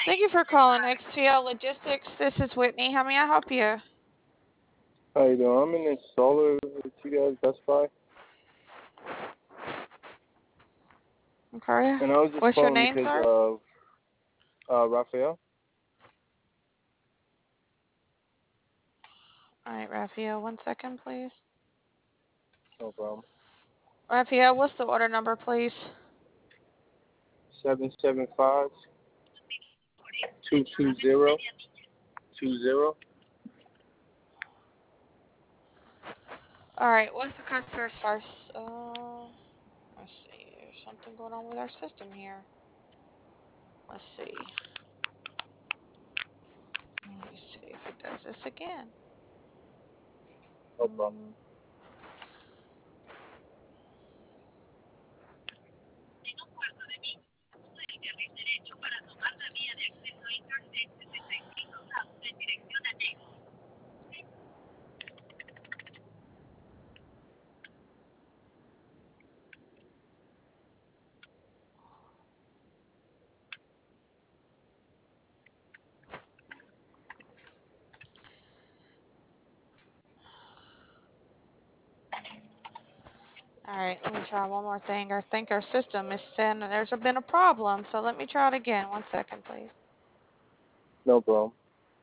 Thank you for calling XPL Logistics. This is Whitney. How may I help you? How you doing? I'm an installer with you guys, Best Buy, Okay. and I was just What's your calling name, because sir? of Raphael. All right, Raphael. 1 second, please. No problem. Raphael, what's the order number, please? 775-220-20. All right. What's the customer's first? Let's see. There's something going on with our system here. Let's see. Let me see if it does this again. No problem. All right. Let me try one more thing. I think our system is saying that there's been a problem. So let me try it again. 1 second, please. No problem.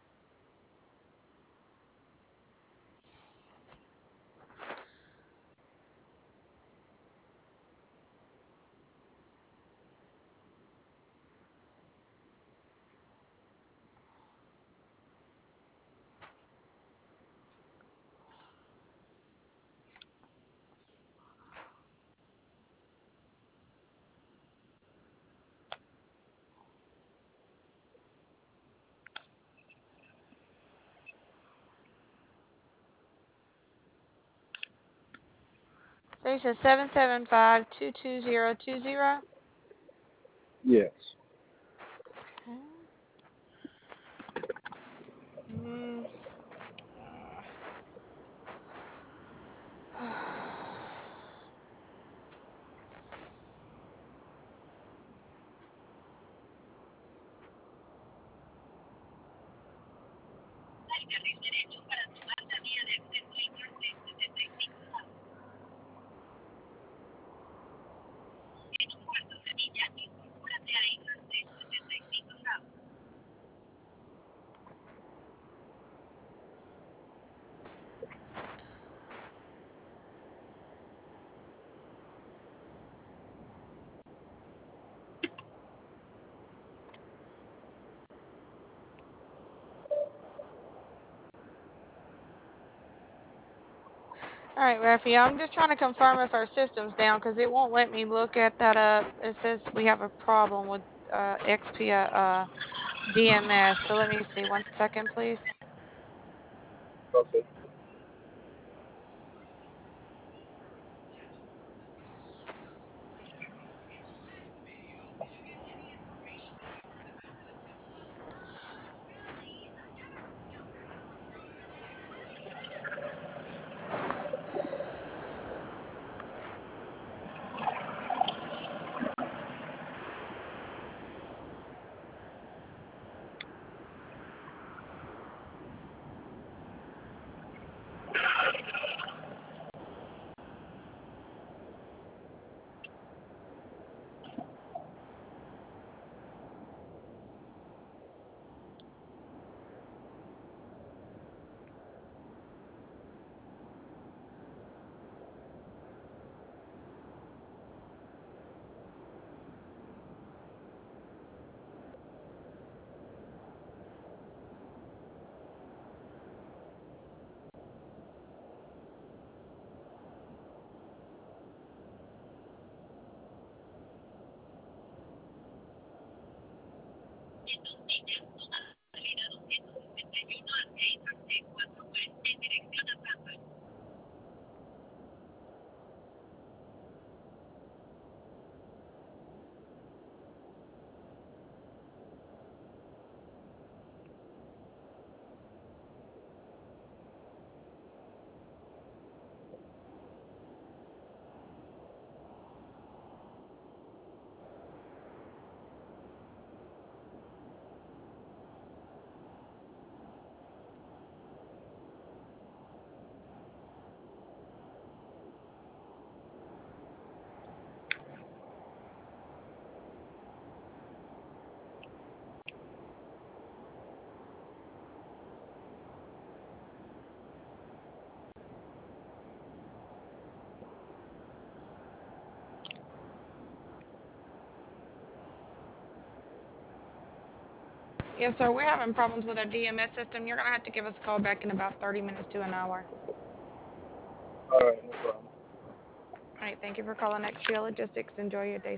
So you said 775-220-20. Yes. Okay. Mm. All right, Raphael, I'm just trying to confirm if our system's down because it won't let me look at that up. It says we have a problem with XPIA DMS. So let me see. 1 second, please. Okay. Yes, sir. We're having problems with our DMS system. You're gonna have to give us a call back in about 30 minutes to an hour. All right, no problem. All right. Thank you for calling XPO Logistics. Enjoy your day,